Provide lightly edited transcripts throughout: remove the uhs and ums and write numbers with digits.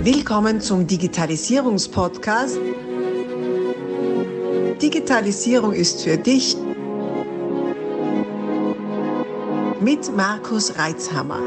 Willkommen zum Digitalisierungspodcast. Digitalisierung ist für dich mit Markus Reitzhammer.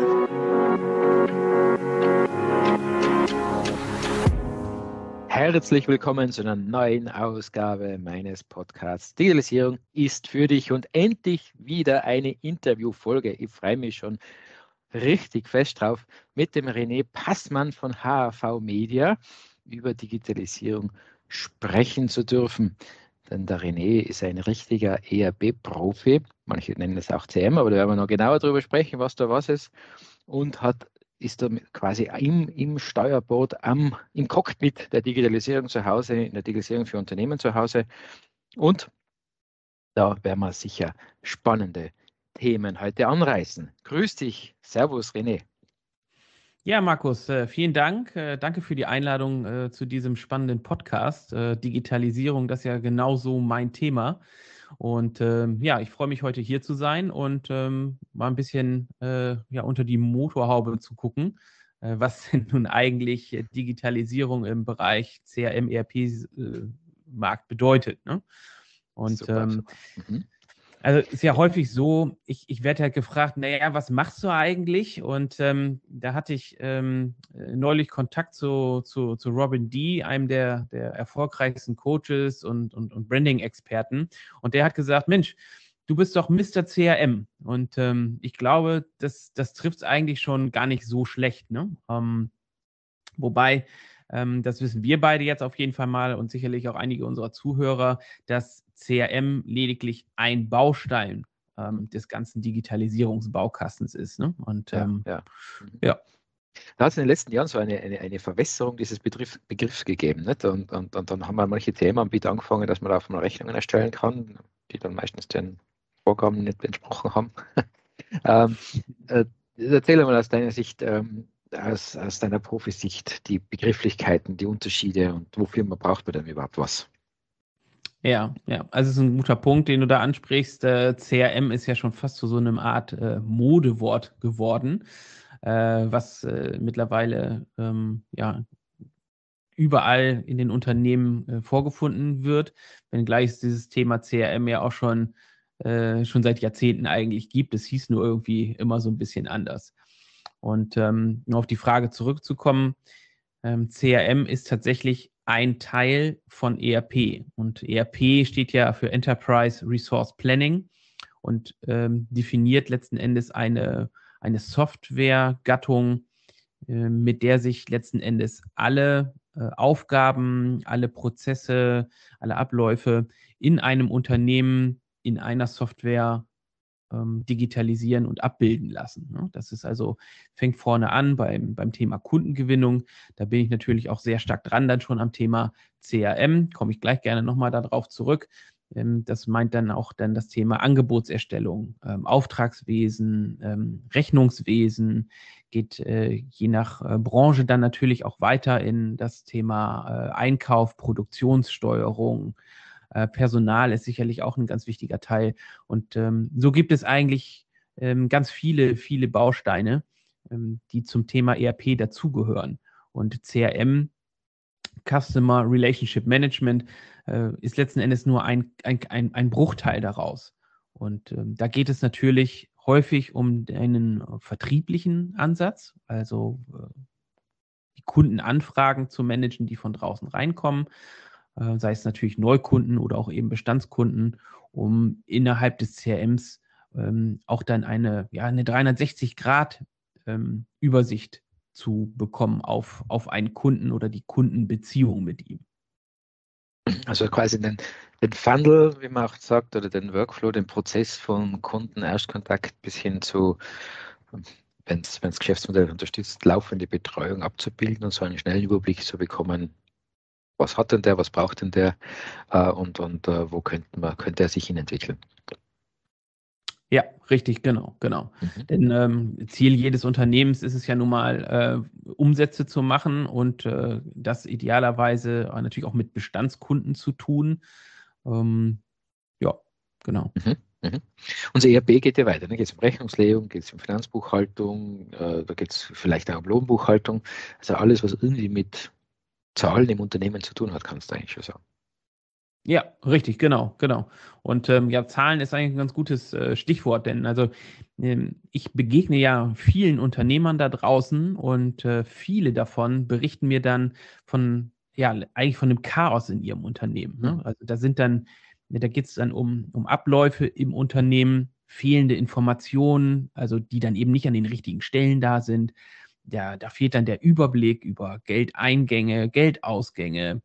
Herzlich willkommen zu einer neuen Ausgabe meines Podcasts. Digitalisierung ist für dich und endlich wieder eine Interviewfolge. Ich freue mich schon richtig fest drauf, mit dem René Passmann von HAV Media über Digitalisierung sprechen zu dürfen. Denn der René ist ein richtiger ERP-Profi. Manche nennen es auch CM, aber da werden wir noch genauer darüber sprechen, was da was ist. Und ist da quasi im Steuerboot, im Cockpit der Digitalisierung zu Hause, in der Digitalisierung für Unternehmen zu Hause. Und da werden wir sicher spannende Themen heute anreißen. Grüß dich. Servus, René. Ja, Markus, vielen Dank. Danke für die Einladung zu diesem spannenden Podcast. Digitalisierung, das ist ja genauso mein Thema. Und ich freue mich, heute hier zu sein und mal ein bisschen unter die Motorhaube zu gucken, was denn nun eigentlich Digitalisierung im Bereich CRM, ERP-Markt bedeutet. Ne? Und super. Also ist ja häufig so, ich werde halt gefragt, naja, was machst du eigentlich? Und da hatte ich neulich Kontakt zu Robin D., einem der erfolgreichsten Coaches und Branding-Experten. Und der hat gesagt, Mensch, du bist doch Mr. CRM. Und ich glaube, das trifft es eigentlich schon gar nicht so schlecht. Ne? Wobei, das wissen wir beide jetzt auf jeden Fall mal und sicherlich auch einige unserer Zuhörer, dass CRM lediglich ein Baustein des ganzen Digitalisierungsbaukastens ist. Ne? Und ja. Da hat es in den letzten Jahren so eine Verwässerung dieses Begriffs gegeben. Nicht? Und dann haben wir manche Themenanbieter angefangen, dass man da auch mal Rechnungen erstellen kann, die dann meistens den Vorgaben nicht entsprochen haben. Erzähl mal aus deiner Sicht, aus deiner Profisicht, die Begrifflichkeiten, die Unterschiede und wofür braucht man denn überhaupt was? Ja, also es ist ein guter Punkt, den du da ansprichst. CRM ist ja schon fast zu so einer Art Modewort geworden, was mittlerweile überall in den Unternehmen vorgefunden wird, wenngleich es dieses Thema CRM ja auch schon seit Jahrzehnten eigentlich gibt. Es hieß nur irgendwie immer so ein bisschen anders. Und um auf die Frage zurückzukommen, CRM ist tatsächlich ein Teil von ERP. Und ERP steht ja für Enterprise Resource Planning und definiert letzten Endes eine Softwaregattung, mit der sich letzten Endes alle Aufgaben, alle Prozesse, alle Abläufe in einem Unternehmen in einer Software digitalisieren und abbilden lassen. Ne? Das ist also, fängt vorne an beim Thema Kundengewinnung. Da bin ich natürlich auch sehr stark dran, dann schon am Thema CRM, komme ich gleich gerne nochmal darauf zurück. Das meint dann auch das Thema Angebotserstellung, Auftragswesen, Rechnungswesen, geht je nach Branche dann natürlich auch weiter in das Thema Einkauf, Produktionssteuerung. Personal ist sicherlich auch ein ganz wichtiger Teil. Und so gibt es eigentlich ganz viele Bausteine, die zum Thema ERP dazugehören. Und CRM, Customer Relationship Management, ist letzten Endes nur ein Bruchteil daraus. Und da geht es natürlich häufig um einen vertrieblichen Ansatz, also die Kundenanfragen zu managen, die von draußen reinkommen, sei es natürlich Neukunden oder auch eben Bestandskunden, um innerhalb des CRMs auch dann eine 360-Grad-Übersicht zu bekommen auf einen Kunden oder die Kundenbeziehung mit ihm. Also quasi den Funnel, wie man auch sagt, oder den Workflow, den Prozess vom Kunden-Erstkontakt bis hin zu, wenn es Geschäftsmodell unterstützt, laufende Betreuung abzubilden und so einen schnellen Überblick zu bekommen, was hat denn der, was braucht denn der und wo könnte er sich hin entwickeln. Ja, richtig, genau. Denn Ziel jedes Unternehmens ist es ja nun mal, Umsätze zu machen und das idealerweise natürlich auch mit Bestandskunden zu tun. Genau. Mhm. Unser ERP geht ja weiter. Da geht es um Rechnungslegung, geht es um Finanzbuchhaltung, da geht es vielleicht auch um Lohnbuchhaltung. Also alles, was irgendwie mit Zahlen im Unternehmen zu tun hat, kannst du eigentlich schon sagen. Ja, richtig, genau. Und ja, Zahlen ist eigentlich ein ganz gutes Stichwort, denn also ich begegne ja vielen Unternehmern da draußen und viele davon berichten mir dann eigentlich von dem Chaos in ihrem Unternehmen. Ne? Also da geht es dann um Abläufe im Unternehmen, fehlende Informationen, also die dann eben nicht an den richtigen Stellen da sind. Da fehlt dann der Überblick über Geldeingänge, Geldausgänge.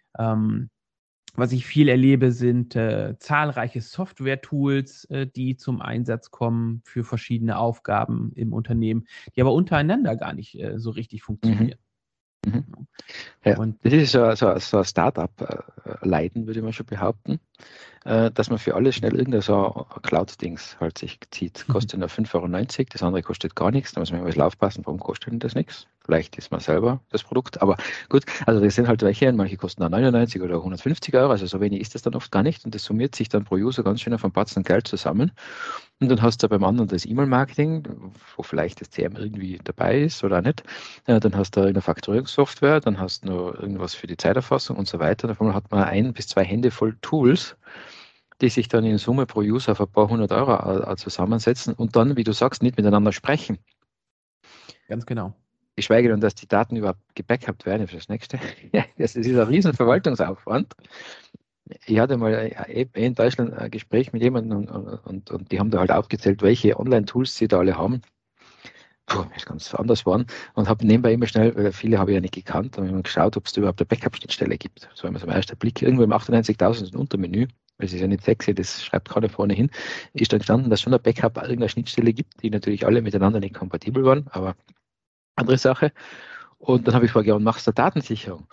Was ich viel erlebe, sind zahlreiche Software-Tools, die zum Einsatz kommen für verschiedene Aufgaben im Unternehmen, die aber untereinander gar nicht so richtig funktionieren. Mhm. Ja, Und das ist so ein Startup-Leiden, würde ich mal schon behaupten, dass man für alles schnell irgendein so Cloud-Dings halt sich zieht. Kostet nur 5,90 €, das andere kostet gar nichts. Da muss man immer ein bisschen aufpassen, warum kostet denn das nichts? Vielleicht ist man selber das Produkt, aber gut, also das sind halt welche, manche kosten dann 99 oder 150 €, also so wenig ist das dann oft gar nicht und das summiert sich dann pro User ganz schön auf einen Batzen Geld zusammen. Und dann hast du beim anderen das E-Mail-Marketing, wo vielleicht das CRM irgendwie dabei ist oder auch nicht. Dann hast du eine Faktorierungssoftware, dann hast du noch irgendwas für die Zeiterfassung und so weiter. Davon hat man 1 bis 2 Hände voll Tools, die sich dann in Summe pro User auf ein paar 100 € zusammensetzen und dann, wie du sagst, nicht miteinander sprechen. ganz genau. Geschweige denn, dass die Daten überhaupt gebackupt werden für das nächste. Das ist ein riesen Verwaltungsaufwand. Ich hatte mal in Deutschland ein Gespräch mit jemandem und die haben da halt aufgezählt, welche Online-Tools sie da alle haben. Das ganz anders waren und habe nebenbei immer schnell, weil viele habe ich ja nicht gekannt, habe ich mal geschaut, ob es da überhaupt eine Backup-Schnittstelle gibt. So immer so ein erster Blick, irgendwo im 98.000 Untermenü, weil es ist ja nicht sexy, das schreibt keiner vorne hin, ist dann gestanden, dass schon ein Backup irgendeine Schnittstelle gibt, die natürlich alle miteinander nicht kompatibel waren, aber andere Sache. Und dann habe ich gefragt, ja, und machst du Datensicherung?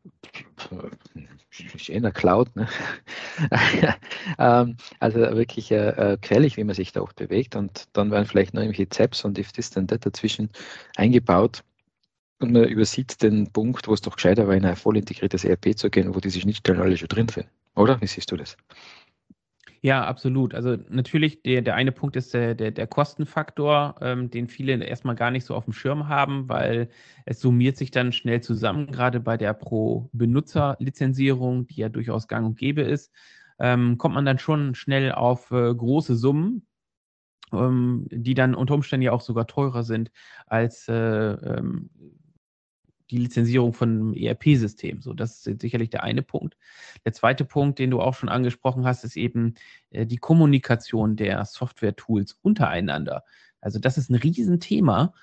Ist in der Cloud, ne? Also wirklich gefährlich, wie man sich da oft bewegt. Und dann werden vielleicht noch irgendwelche Zaps und if this then that dazwischen eingebaut. Und man übersieht den Punkt, wo es doch gescheiter war, in ein voll integriertes ERP zu gehen, wo diese Schnittstellen alle schon drin sind. Oder? Wie siehst du das? Ja, absolut. Also natürlich, der eine Punkt ist der Kostenfaktor, den viele erstmal gar nicht so auf dem Schirm haben, weil es summiert sich dann schnell zusammen, gerade bei der Pro-Benutzer-Lizenzierung, die ja durchaus gang und gäbe ist, kommt man dann schon schnell auf große Summen, die dann unter Umständen ja auch sogar teurer sind als die Lizenzierung von einem ERP-System. So, das ist sicherlich der eine Punkt. Der zweite Punkt, den du auch schon angesprochen hast, ist eben die Kommunikation der Software-Tools untereinander. Also das ist ein Riesenthema.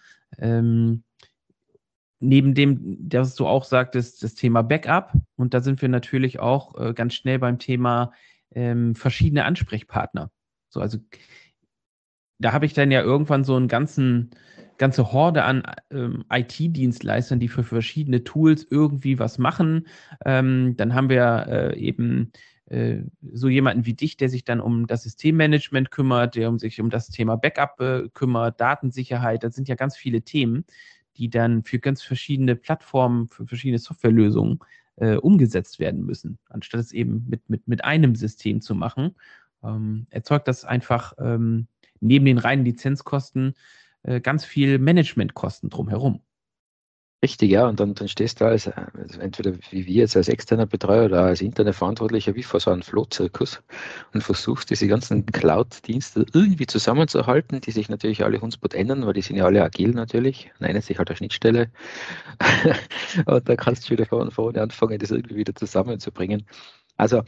Neben dem, dass du auch sagtest, das Thema Backup. Und da sind wir natürlich auch ganz schnell beim Thema verschiedene Ansprechpartner. So, also da habe ich dann ja irgendwann so einen ganze Horde an IT-Dienstleistern, die für verschiedene Tools irgendwie was machen. Dann haben wir eben so jemanden wie dich, der sich dann um das Systemmanagement kümmert, der sich um das Thema Backup kümmert, Datensicherheit. Das sind ja ganz viele Themen, die dann für ganz verschiedene Plattformen, für verschiedene Softwarelösungen umgesetzt werden müssen, anstatt es eben mit einem System zu machen. Erzeugt das einfach neben den reinen Lizenzkosten ganz viel Managementkosten drumherum. Richtig, ja, und dann stehst du da also entweder wie wir jetzt als externer Betreuer oder als interner Verantwortlicher wie vor so einem Flohzirkus und versuchst, diese ganzen Cloud-Dienste irgendwie zusammenzuhalten, die sich natürlich alle Hundsbot ändern, weil die sind ja alle agil natürlich, nennen sich halt eine Schnittstelle und da kannst du wieder von vorne anfangen, das irgendwie wieder zusammenzubringen. Also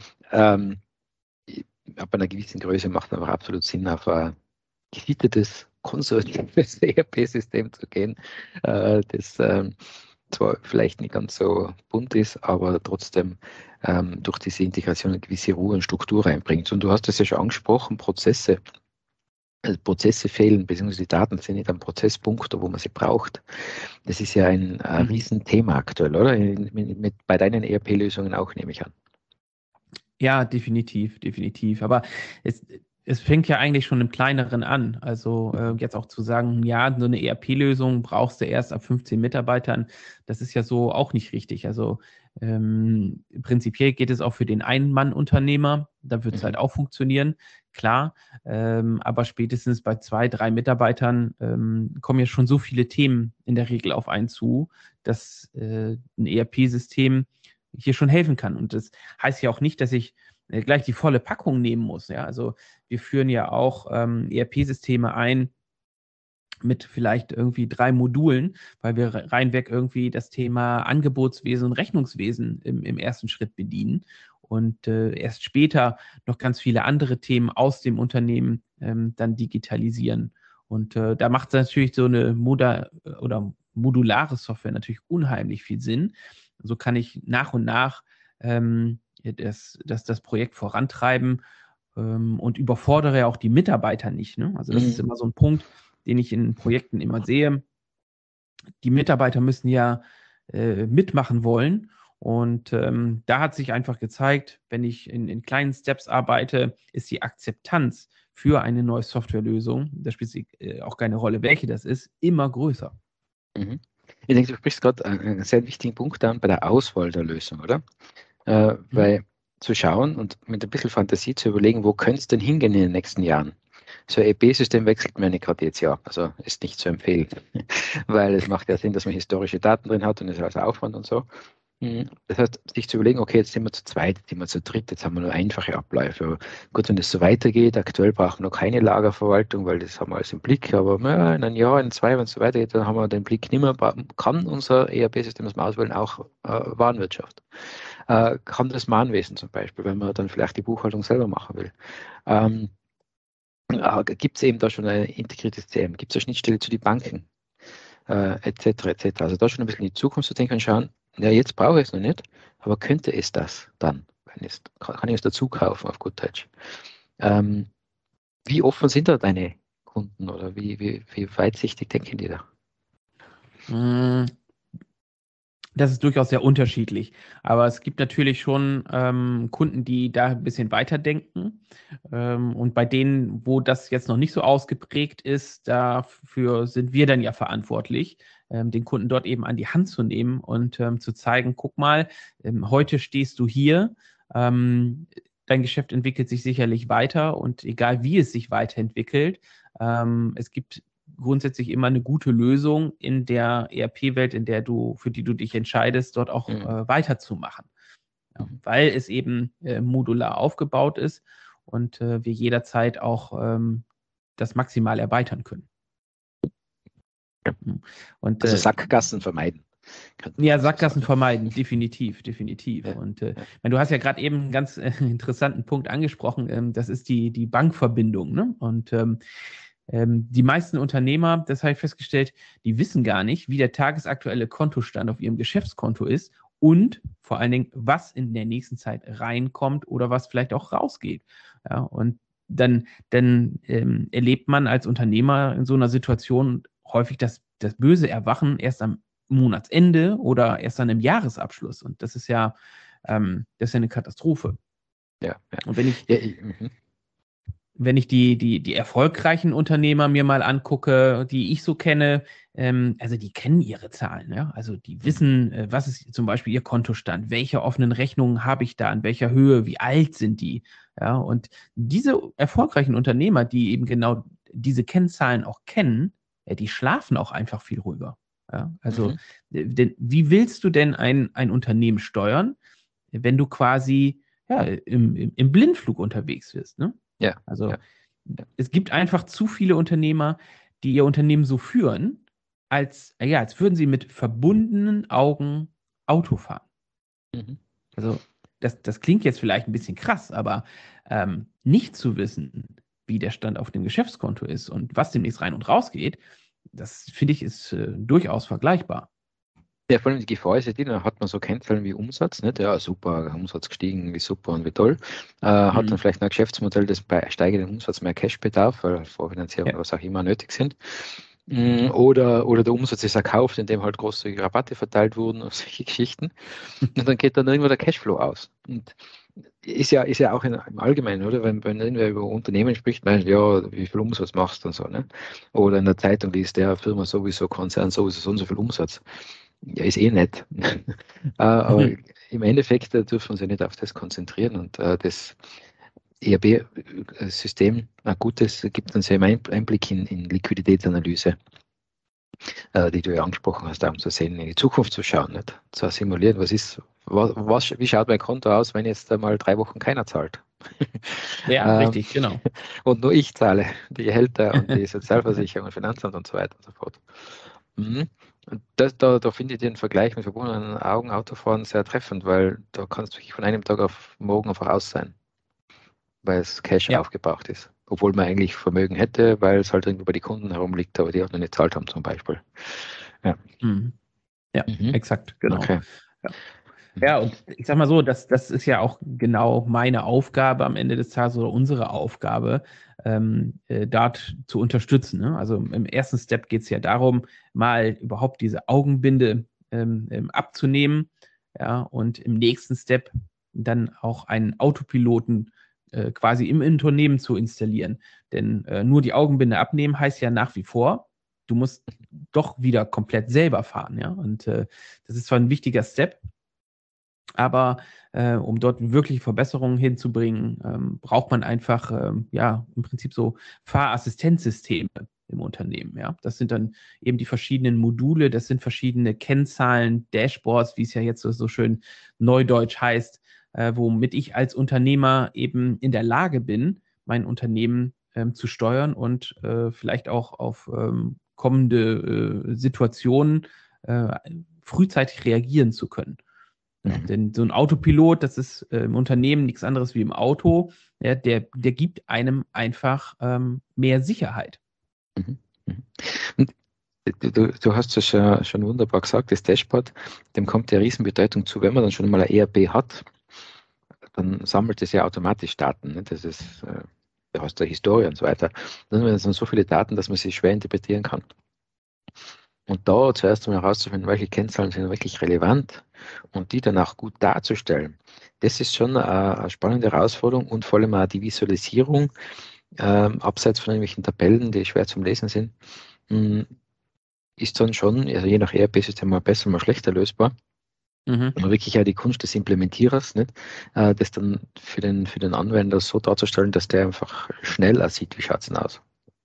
ab einer gewissen Größe macht es einfach absolut Sinn, auf ein gesittetes, konservatives ERP-System zu gehen, das zwar vielleicht nicht ganz so bunt ist, aber trotzdem durch diese Integration eine gewisse Ruhe und Struktur reinbringt. Und du hast das ja schon angesprochen, Prozesse. Also Prozesse fehlen, beziehungsweise die Daten sind nicht am Prozesspunkt, wo man sie braucht. Das ist ja ein Riesenthema aktuell, oder? Bei deinen ERP-Lösungen auch, nehme ich an. Ja, definitiv. Aber es fängt ja eigentlich schon im Kleineren an. Also jetzt auch zu sagen, ja, so eine ERP-Lösung brauchst du erst ab 15 Mitarbeitern, das ist ja so auch nicht richtig. Also prinzipiell geht es auch für den Ein-Mann-Unternehmer, da wird es halt auch funktionieren. klar. Aber spätestens bei 2, 3 Mitarbeitern kommen ja schon so viele Themen in der Regel auf einen zu, dass ein ERP-System hier schon helfen kann. Und das heißt ja auch nicht, dass ich gleich die volle Packung nehmen muss. Ja? Also wir führen ja auch ERP-Systeme ein mit vielleicht irgendwie 3 Modulen, weil wir reinweg irgendwie das Thema Angebotswesen und Rechnungswesen im ersten Schritt bedienen und erst später noch ganz viele andere Themen aus dem Unternehmen dann digitalisieren. Und da macht natürlich so eine modulare Software natürlich unheimlich viel Sinn. So kann ich nach und nach das Projekt vorantreiben und überfordere ja auch die Mitarbeiter nicht. Ne? Also das ist immer so ein Punkt, den ich in Projekten immer sehe. Die Mitarbeiter müssen ja mitmachen wollen. Und da hat sich einfach gezeigt, wenn ich in kleinen Steps arbeite, ist die Akzeptanz für eine neue Softwarelösung, da spielt es auch keine Rolle, welche das ist, immer größer. Mhm. Ich denke, du sprichst gerade einen sehr wichtigen Punkt an bei der Auswahl der Lösung, oder? Weil zu schauen und mit ein bisschen Fantasie zu überlegen, wo könnte es denn hingehen in den nächsten Jahren? So ein ERP-System wechselt man nicht gerade jetzt Jahr, also ist nicht zu empfehlen, weil es macht ja Sinn, dass man historische Daten drin hat und es ist also Aufwand und so. Das heißt, sich zu überlegen, okay, jetzt sind wir zu zweit, jetzt sind wir zu dritt, jetzt haben wir nur einfache Abläufe. Gut, wenn das so weitergeht, aktuell brauchen wir noch keine Lagerverwaltung, weil das haben wir alles im Blick, aber ja, in einem Jahr, in 2, wenn es so weitergeht, dann haben wir den Blick nicht mehr, kann unser ERP-System, das wir auswählen, auch Warenwirtschaft. Kann das Mahnwesen zum Beispiel, wenn man dann vielleicht die Buchhaltung selber machen will. Gibt es eben da schon ein integriertes CM, gibt es eine Schnittstelle zu den Banken, etc. Also da schon ein bisschen in die Zukunft zu denken und schauen, ja, jetzt brauche ich es noch nicht, aber könnte es das dann? Kann ich es dazu kaufen, auf gut Deutsch? Wie offen sind da deine Kunden oder wie weitsichtig denken die da? Das ist durchaus sehr unterschiedlich. Aber es gibt natürlich schon Kunden, die da ein bisschen weiterdenken. Und bei denen, wo das jetzt noch nicht so ausgeprägt ist, dafür sind wir dann ja verantwortlich, den Kunden dort eben an die Hand zu nehmen und zu zeigen, guck mal, heute stehst du hier, dein Geschäft entwickelt sich sicherlich weiter und egal wie es sich weiterentwickelt, es gibt grundsätzlich immer eine gute Lösung in der ERP-Welt, für die du dich entscheidest, dort auch weiterzumachen. Ja, weil es eben modular aufgebaut ist und wir jederzeit auch das maximal erweitern können. Und, also Sackgassen vermeiden. Ja, Sackgassen vermeiden, definitiv. Ja. Und du hast ja gerade eben einen ganz interessanten Punkt angesprochen, das ist die Bankverbindung. Ne? Und die meisten Unternehmer, das habe ich festgestellt, die wissen gar nicht, wie der tagesaktuelle Kontostand auf ihrem Geschäftskonto ist und vor allen Dingen, was in der nächsten Zeit reinkommt oder was vielleicht auch rausgeht. Ja, und dann erlebt man als Unternehmer in so einer Situation häufig das böse Erwachen erst am Monatsende oder erst dann im Jahresabschluss. Und das ist ja eine Katastrophe. Ja. Und wenn ich die erfolgreichen Unternehmer mir mal angucke, die ich so kenne, also die kennen ihre Zahlen, ja? Also die wissen, was ist zum Beispiel ihr Kontostand, welche offenen Rechnungen habe ich da, in welcher Höhe, wie alt sind die, ja? Und diese erfolgreichen Unternehmer, die eben genau diese Kennzahlen auch kennen, die schlafen auch einfach viel ruhiger. Ja? Also wie willst du denn ein Unternehmen steuern, wenn du quasi im Blindflug unterwegs bist, ne? Ja. Also es gibt einfach zu viele Unternehmer, die ihr Unternehmen so führen, als würden sie mit verbundenen Augen Auto fahren. Also das klingt jetzt vielleicht ein bisschen krass, aber nicht zu wissen, wie der Stand auf dem Geschäftskonto ist und was demnächst rein und raus geht, das finde ich ist durchaus vergleichbar. Ja, vor allem die Gefahr ist ja die, da hat man so Kennzahlen wie Umsatz, nicht? Ja, super, Umsatz gestiegen, wie super und wie toll. Hat dann vielleicht ein Geschäftsmodell, das bei steigendem Umsatz mehr Cash bedarf, weil Vorfinanzierung, was auch immer nötig sind. Oder der Umsatz ist erkauft, indem halt großzügige Rabatte verteilt wurden und solche Geschichten. Und dann geht dann irgendwo der Cashflow aus. Und ist ja auch im Allgemeinen, oder? Wenn irgendwer über Unternehmen spricht, ja, wie viel Umsatz machst du und so, ne? Oder in der Zeitung liest der Firma sowieso, Konzern sowieso so und so viel Umsatz. Ja, ist nett. Aber im Endeffekt dürfen wir uns ja nicht auf das konzentrieren und das ERP-System, ein gutes, gibt uns ja einen Einblick in Liquiditätsanalyse, die du ja angesprochen hast, um zu sehen, in die Zukunft zu schauen, nicht? Zu simulieren, wie schaut mein Konto aus, wenn jetzt einmal 3 Wochen keiner zahlt? Ja, richtig, genau. Und nur ich zahle die Gehälter und die Sozialversicherung und Finanzamt und so weiter und so fort. Mhm. Und da finde ich den Vergleich mit verbundenen Augen Autofahren sehr treffend, weil da kannst du wirklich von einem Tag auf morgen einfach aus sein, weil es Cash aufgebraucht ist. Obwohl man eigentlich Vermögen hätte, weil es halt irgendwo bei den Kunden herumliegt, aber die auch noch nicht gezahlt haben zum Beispiel. Ja, exakt, genau. Okay. Ja, und ich sag mal so, das ist ja auch genau meine Aufgabe am Ende des Tages oder unsere Aufgabe, dort zu unterstützen. Ne? Also im ersten Step geht es ja darum, mal überhaupt diese Augenbinde abzunehmen, ja, und im nächsten Step dann auch einen Autopiloten quasi im Unternehmen zu installieren. Denn nur die Augenbinde abnehmen heißt ja nach wie vor, du musst doch wieder komplett selber fahren, ja. Und das ist zwar ein wichtiger Step, aber um dort wirklich Verbesserungen hinzubringen, braucht man einfach im Prinzip so Fahrassistenzsysteme im Unternehmen. Ja, das sind dann eben die verschiedenen Module, das sind verschiedene Kennzahlen, Dashboards, wie es ja jetzt so schön neudeutsch heißt, womit ich als Unternehmer eben in der Lage bin, mein Unternehmen zu steuern und vielleicht auch auf kommende Situationen frühzeitig reagieren zu können. Ja, denn so ein Autopilot, das ist im Unternehmen nichts anderes wie im Auto, ja, der gibt einem einfach mehr Sicherheit. Und du hast es schon wunderbar gesagt, das Dashboard, dem kommt ja Riesenbedeutung zu, wenn man dann schon mal ein ERP hat, dann sammelt es ja automatisch Daten. Ne? Das ist aus der Historie und so weiter. Dann sind so viele Daten, dass man sie schwer interpretieren kann. Und da zuerst einmal herauszufinden, welche Kennzahlen sind wirklich relevant und die dann auch gut darzustellen, das ist schon eine spannende Herausforderung und vor allem auch die Visualisierung, abseits von irgendwelchen Tabellen, die schwer zum Lesen sind, ist dann schon, also je nach ERP-System mal besser, mal schlechter lösbar. Aber wirklich auch die Kunst des Implementierers, nicht? Das dann für den Anwender so darzustellen, dass der einfach schneller sieht, wie schaut es denn aus.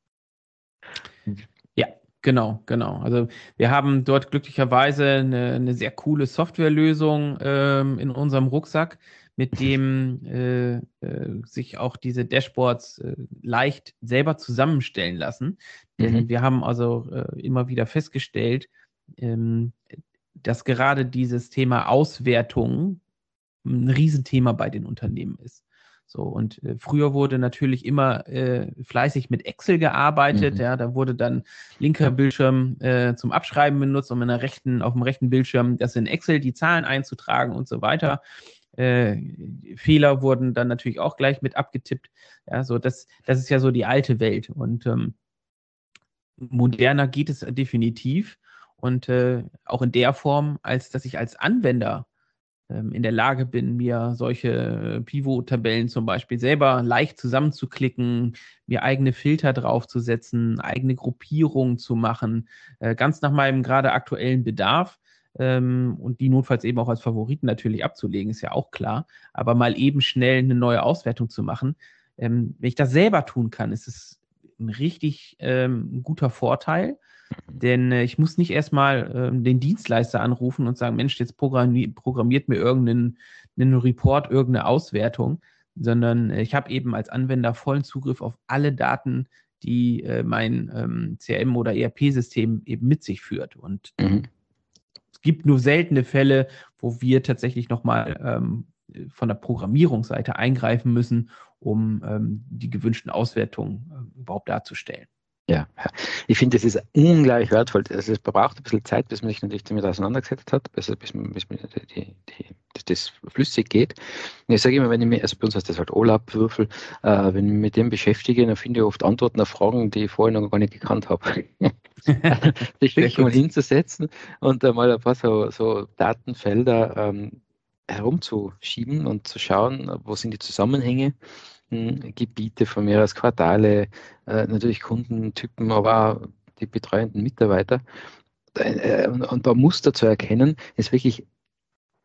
Genau. Also wir haben dort glücklicherweise eine sehr coole Softwarelösung in unserem Rucksack, mit dem sich auch diese Dashboards leicht selber zusammenstellen lassen. Denn wir haben also immer wieder festgestellt, dass gerade dieses Thema Auswertung ein Riesenthema bei den Unternehmen ist. So, und früher wurde natürlich immer fleißig mit Excel gearbeitet. Ja, da wurde dann linker Bildschirm zum Abschreiben benutzt, um auf dem rechten Bildschirm das in Excel die Zahlen einzutragen und so weiter. Fehler wurden dann natürlich auch gleich mit abgetippt. Ja, so das ist ja so die alte Welt. Und moderner geht es definitiv. Und auch in der Form, als dass ich als Anwender in der Lage bin, mir solche Pivot-Tabellen zum Beispiel selber leicht zusammenzuklicken, mir eigene Filter draufzusetzen, eigene Gruppierungen zu machen, ganz nach meinem gerade aktuellen Bedarf und die notfalls eben auch als Favoriten natürlich abzulegen, ist ja auch klar, aber mal eben schnell eine neue Auswertung zu machen. Wenn ich das selber tun kann, ist es ein richtig guter Vorteil. Denn ich muss nicht erstmal den Dienstleister anrufen und sagen, Mensch, jetzt programmiert mir irgendeinen Report, irgendeine Auswertung, sondern ich habe eben als Anwender vollen Zugriff auf alle Daten, die mein CRM- oder ERP-System eben mit sich führt. Und es gibt nur seltene Fälle, wo wir tatsächlich nochmal von der Programmierungsseite eingreifen müssen, um die gewünschten Auswertungen überhaupt darzustellen. Ja, ich finde, das ist ungleich wertvoll. Also es braucht ein bisschen Zeit, bis man sich natürlich damit auseinandergesetzt hat, bis das flüssig geht. Und ich sage immer, also bei uns heißt das halt OLAP-Würfel, wenn ich mich mit dem beschäftige, dann finde ich oft Antworten auf Fragen, die ich vorher noch gar nicht gekannt habe. Sich wirklich mal hinzusetzen und mal ein paar so Datenfelder herumzuschieben und zu schauen, wo sind die Zusammenhänge. Gebiete von mir als Quartale, natürlich Kundentypen, aber auch die betreuenden Mitarbeiter. Und da Muster zu erkennen, ist wirklich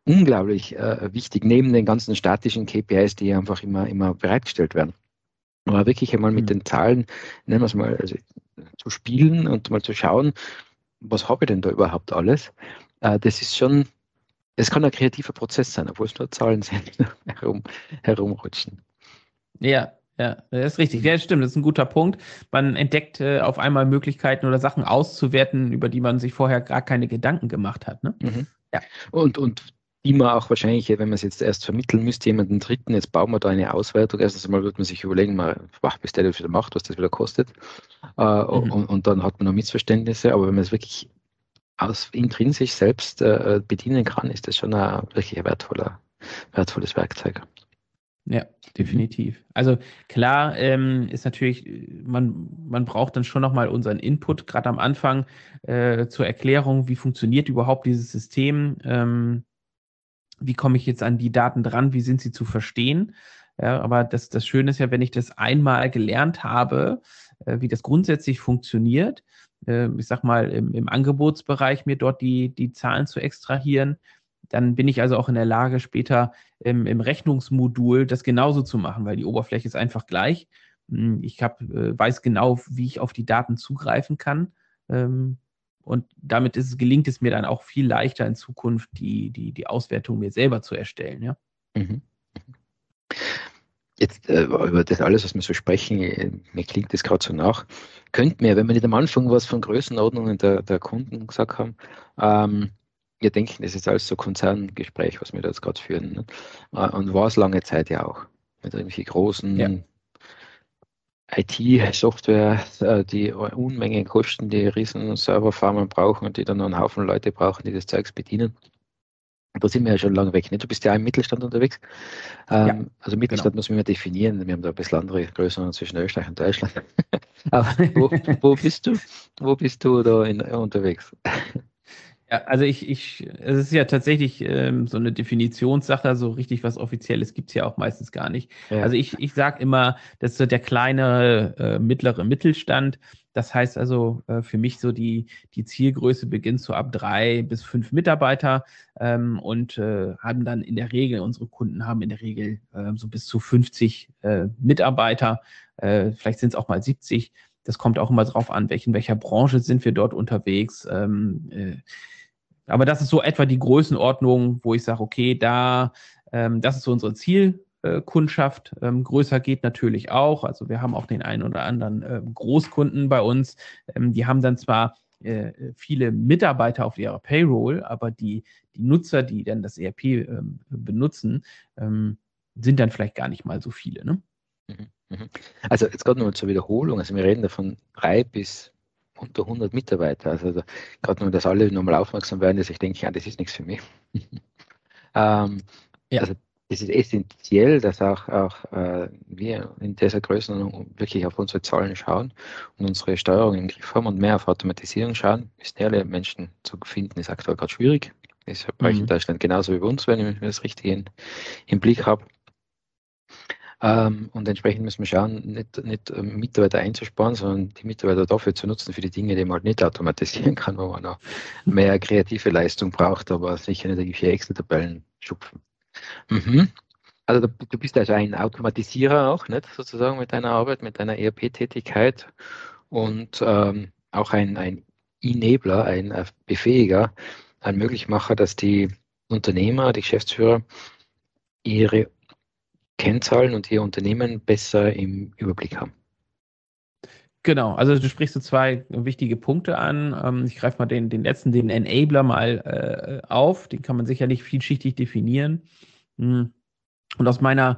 unglaublich wichtig, neben den ganzen statischen KPIs, die einfach immer bereitgestellt werden. Aber wirklich einmal mit den Zahlen, nennen wir es mal, also, zu spielen und mal zu schauen, was habe ich denn da überhaupt alles? Das ist schon, es kann ein kreativer Prozess sein, obwohl es nur Zahlen sind, herumrutschen. Ja, das ist richtig. Ja, stimmt, das ist ein guter Punkt. Man entdeckt auf einmal Möglichkeiten oder Sachen auszuwerten, über die man sich vorher gar keine Gedanken gemacht hat. Ne? Ja. Und die man auch wahrscheinlich, wenn man es jetzt erst vermitteln müsste, jemanden Dritten, jetzt bauen wir da eine Auswertung. Erstens einmal wird man sich überlegen, bis der das wieder macht, was das wieder kostet. Und dann hat man noch Missverständnisse. Aber wenn man es wirklich intrinsisch selbst bedienen kann, ist das schon wirklich ein wertvolles Werkzeug. Ja, definitiv. Also klar ist natürlich, man braucht dann schon nochmal unseren Input, gerade am Anfang zur Erklärung, wie funktioniert überhaupt dieses System, wie komme ich jetzt an die Daten dran, wie sind sie zu verstehen. Ja, aber das Schöne ist ja, wenn ich das einmal gelernt habe, wie das grundsätzlich funktioniert, ich sag mal im Angebotsbereich mir dort die Zahlen zu extrahieren, dann bin ich also auch in der Lage, später im Rechnungsmodul das genauso zu machen, weil die Oberfläche ist einfach gleich. Ich weiß genau, wie ich auf die Daten zugreifen kann. Und damit gelingt es mir dann auch viel leichter in Zukunft, die Auswertung mir selber zu erstellen. Ja? Jetzt über das alles, was wir so sprechen, mir klingt das gerade so nach. Könnten wir, wenn wir nicht am Anfang was von Größenordnungen der Kunden gesagt haben, wir denken, das ist alles so Konzerngespräch, was wir da jetzt gerade führen. Ne? Und war es lange Zeit ja auch. Mit irgendwelchen großen IT-Software, die Unmengen kosten, die riesen Serverfarmen brauchen und die dann noch einen Haufen Leute brauchen, die das Zeugs bedienen. Da sind wir ja schon lange weg. Ne? Du bist ja auch im Mittelstand unterwegs. Also Mittelstand muss man immer definieren. Wir haben da ein bisschen andere Größen zwischen Österreich und Deutschland. Aber wo bist du? Wo bist du da unterwegs? Ja, also es ist ja tatsächlich so eine Definitionssache, so richtig was Offizielles gibt es ja auch meistens gar nicht. Ja. Also ich sage immer, das ist so der kleine, mittlere Mittelstand. Das heißt also für mich so die Zielgröße beginnt so ab 3 bis 5 Mitarbeiter und haben dann in der Regel, unsere Kunden haben in der Regel so bis zu 50 Mitarbeiter, vielleicht sind es auch mal 70. Das kommt auch immer drauf an, in welcher Branche sind wir dort unterwegs. Aber das ist so etwa die Größenordnung, wo ich sage, okay, das ist so unsere Zielkundschaft. Größer geht natürlich auch. Also wir haben auch den einen oder anderen Großkunden bei uns. Die haben dann zwar viele Mitarbeiter auf ihrer Payroll, aber die Nutzer, die dann das ERP benutzen, sind dann vielleicht gar nicht mal so viele. Ne? Also jetzt gerade nur zur Wiederholung. Also wir reden davon 3 bis unter 100 Mitarbeiter. Also gerade nur, dass alle nochmal aufmerksam werden, dass ich denke, das ist nichts für mich. Also es ist essentiell, dass auch wir in dieser Größenordnung wirklich auf unsere Zahlen schauen und unsere Steuerung im Griff haben und mehr auf Automatisierung schauen. Schnelle Menschen zu finden, ist aktuell gerade schwierig. Das ist bei euch in Deutschland genauso wie bei uns, wenn ich das richtig im Blick habe. Und entsprechend müssen wir schauen, nicht Mitarbeiter einzusparen, sondern die Mitarbeiter dafür zu nutzen, für die Dinge, die man halt nicht automatisieren kann, wo man noch mehr kreative Leistung braucht, aber sicher nicht irgendwelche Excel-Tabellen schupfen. Also du bist also ein Automatisierer auch, nicht sozusagen mit deiner Arbeit, mit deiner ERP-Tätigkeit und auch ein Enabler, ein Befähiger, ein Möglichmacher, dass die Unternehmer, die Geschäftsführer ihre Kennzahlen und ihr Unternehmen besser im Überblick haben. Genau, also du sprichst so 2 wichtige Punkte an. Ich greife mal den letzten, den Enabler mal auf. Den kann man sicherlich vielschichtig definieren. Und aus meiner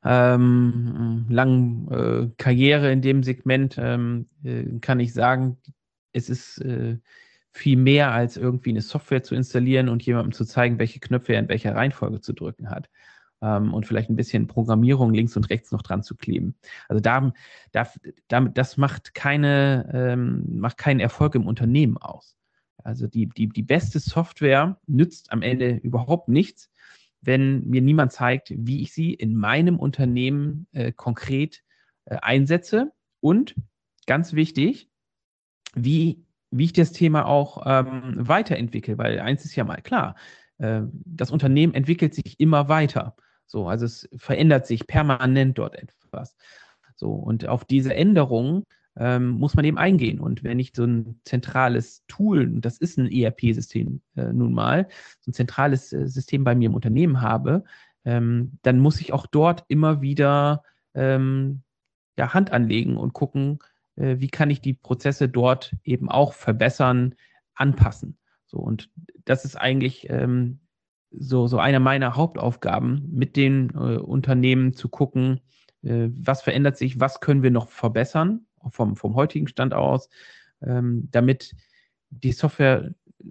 langen Karriere in dem Segment kann ich sagen, es ist viel mehr als irgendwie eine Software zu installieren und jemandem zu zeigen, welche Knöpfe er in welcher Reihenfolge zu drücken hat. Und vielleicht ein bisschen Programmierung links und rechts noch dran zu kleben. Also das macht keinen Erfolg im Unternehmen aus. Also die beste Software nützt am Ende überhaupt nichts, wenn mir niemand zeigt, wie ich sie in meinem Unternehmen konkret einsetze und ganz wichtig, wie ich das Thema auch weiterentwickle, weil eins ist ja mal klar, das Unternehmen entwickelt sich immer weiter. So, also es verändert sich permanent dort etwas. So, und auf diese Änderungen muss man eben eingehen. Und wenn ich so ein zentrales Tool, und das ist ein ERP-System nun mal, so ein zentrales System bei mir im Unternehmen habe, dann muss ich auch dort immer wieder Hand anlegen und gucken, wie kann ich die Prozesse dort eben auch verbessern, anpassen. So, und das ist eigentlich so eine meiner Hauptaufgaben, mit den Unternehmen zu gucken, was verändert sich, was können wir noch verbessern, vom heutigen Stand aus, damit die Software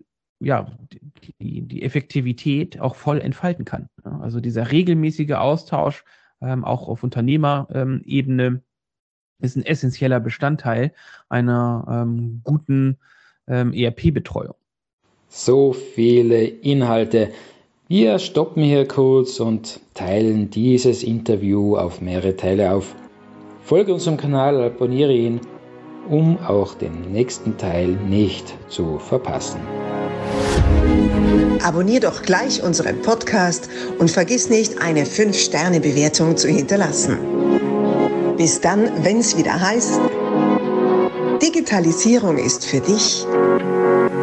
die Effektivität auch voll entfalten kann. Also dieser regelmäßige Austausch, auch auf Unternehmerebene, ist ein essentieller Bestandteil einer guten ERP-Betreuung. So viele Inhalte. Wir stoppen hier kurz und teilen dieses Interview auf mehrere Teile auf. Folge unserem Kanal, abonniere ihn, um auch den nächsten Teil nicht zu verpassen. Abonnier doch gleich unseren Podcast und vergiss nicht, eine 5-Sterne-Bewertung zu hinterlassen. Bis dann, wenn es wieder heißt, Digitalisierung ist für dich